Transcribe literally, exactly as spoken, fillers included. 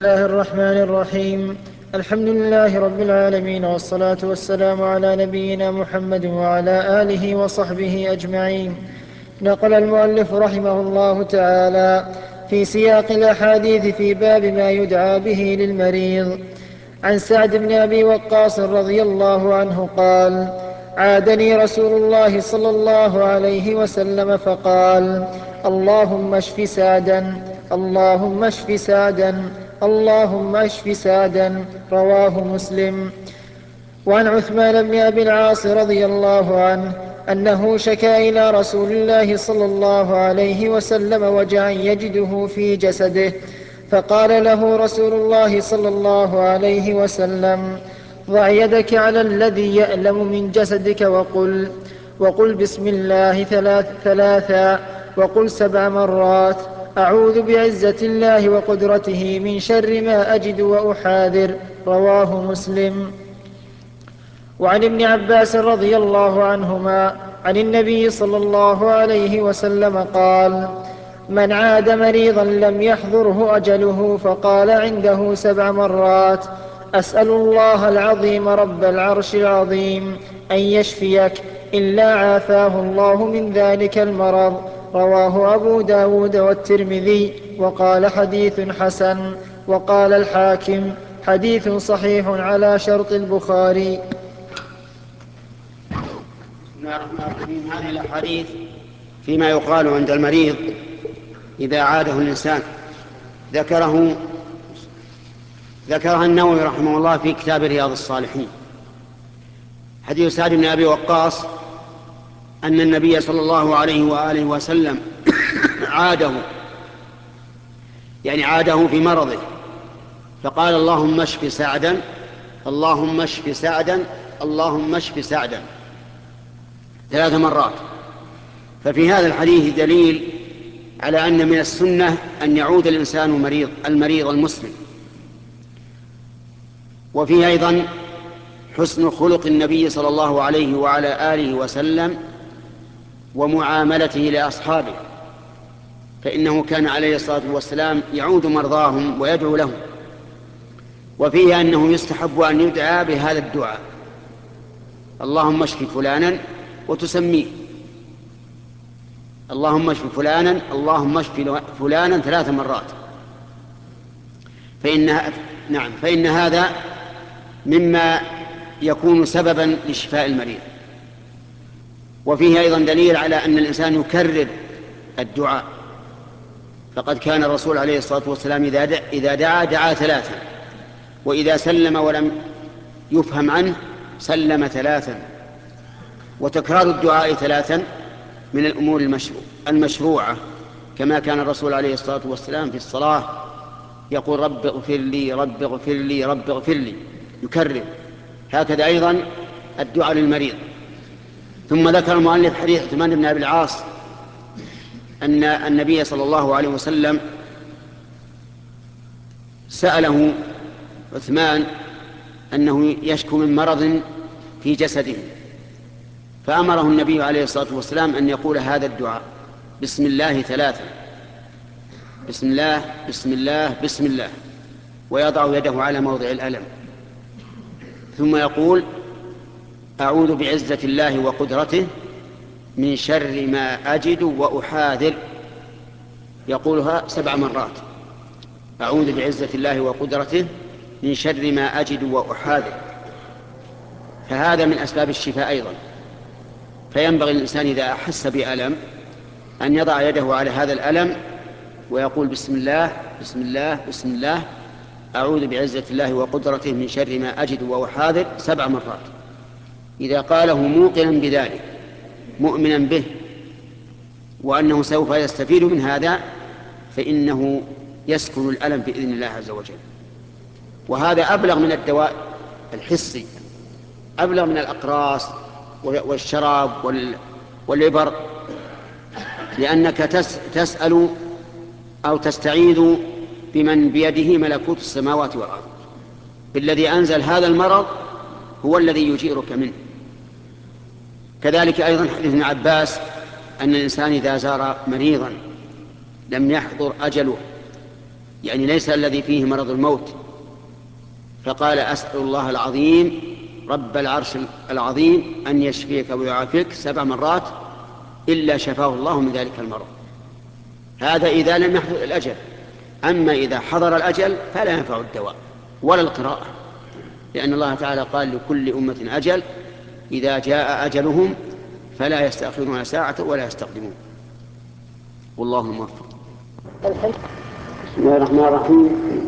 الله الرحمن الرحيم. الحمد لله رب العالمين، والصلاة والسلام على نبينا محمد وعلى آله وصحبه أجمعين. نقل المؤلف رحمه الله تعالى في سياق الأحاديث في باب ما يدعى به للمريض عن سعد بن أبي وقاص رضي الله عنه قال: عادني رسول الله صلى الله عليه وسلم فقال: اللهم اشف سعدا، اللهم اشف سعدا، اللهم اشف سعدا. رواه مسلم. وعن عثمان بن أبي العاص رضي الله عنه أنه شكا إلى رسول الله صلى الله عليه وسلم وجعا يجده في جسده، فقال له رسول الله صلى الله عليه وسلم: ضع يدك على الذي يألم من جسدك وقل وقل بسم الله ثلاث ثلاثا وقل سبع مرات: أعوذ بعزة الله وقدرته من شر ما أجد وأحاذر. رواه مسلم. وعن ابن عباس رضي الله عنهما عن النبي صلى الله عليه وسلم قال: من عاد مريضا لم يحضره أجله فقال عنده سبع مرات: أسأل الله العظيم رب العرش العظيم أن يشفيك إلا عافاه الله من ذلك المرض. رواه أبو داود والترمذي وقال حديث حسن. وقال الحاكم: حديث صحيح على شرط البخاري. بسم الله الرحمن الرحيم. هذه الأحاديث فيما يقال عند المريض إذا عاده الإنسان ذكره ذكرها النووي رحمه الله في كتاب رياض الصالحين. حديث سعد بن أبي وقاص أن النبي صلى الله عليه وآله وسلم عاده، يعني عاده في مرضه، فقال: اللهم اشف سعدا، اللهم اشف سعدا، اللهم اشف سعدا ثلاث مرات. ففي هذا الحديث دليل على أن من السنة أن يعود الإنسان مريض المريض المسلم، وفيه أيضا حسن خلق النبي صلى الله عليه وعلى آله وسلم ومعاملته لأصحابه، فإنه كان عليه الصلاة والسلام يعود مرضاهم ويدعو لهم. وفيه أنه يستحب أن يدعى بهذا الدعاء: اللهم اشف فلانا، وتسميه اللهم اشف فلانا، اللهم اشف فلانا ثلاث مرات، فإن نعم فإن هذا مما يكون سببا لشفاء المريض. وفيه أيضا دليل على أن الإنسان يكرر الدعاء، فقد كان الرسول عليه الصلاة والسلام إذا دعا دعا ثلاثا، وإذا سلم ولم يفهم عنه سلم ثلاثا. وتكرار الدعاء ثلاثا من الأمور المشروع المشروعة، كما كان الرسول عليه الصلاة والسلام في الصلاة يقول: رب اغفر لي، رب اغفر لي، رب اغفر لي، يكرر. هكذا أيضا الدعاء للمريض. ثم ذكر المؤلف حديث عثمان بن أبي العاص أن النبي صلى الله عليه وسلم سأله عثمان أنه يشكو من مرض في جسده، فأمره النبي عليه الصلاة والسلام أن يقول هذا الدعاء: بسم الله ثلاثا، بسم الله بسم الله بسم الله، ويضع يده على موضع الألم، ثم يقول: أعوذ بعزة الله وقدرته من شر ما أجد وأحاذر. يقولها سبع مرات: أعوذ بعزة الله وقدرته من شر ما أجد وأحاذر. فهذا من أسباب الشفاء أيضا. فينبغي الإنسان إذا أحس بألم أن يضع يده على هذا الألم ويقول: بسم الله بسم الله بسم الله، أعوذ بعزة الله وقدرته من شر ما أجد وأحاذر سبع مرات. إذا قاله موقنا بذلك مؤمنا به وأنه سوف يستفيد من هذا فإنه يسكن الألم بإذن الله عز وجل. وهذا أبلغ من الدواء الحسي، أبلغ من الأقراص والشراب والإبر، لأنك تسأل أو تستعيذ بمن بيده ملكوت السماوات والأرض، بالذي أنزل هذا المرض هو الذي يجيرك منه. كذلك أيضا حديث ابن عباس أن الإنسان إذا زار مريضا لم يحضر أجله يعني ليس الذي فيه مرض الموت. فقال أسأل الله العظيم رب العرش العظيم أن يشفيك ويعافيك سبع مرات إلا شفاه الله من ذلك المرض. هذا إذا لم يحضر الأجل. أما إذا حضر الأجل فلا ينفع الدواء ولا القراءة، لأن الله تعالى قال لكل أمة أجل إذا جاء أجلهم فلا يستأخرون ساعة ولا يستقدمون. والله الموفق. بسم الله الرحمن الرحيم.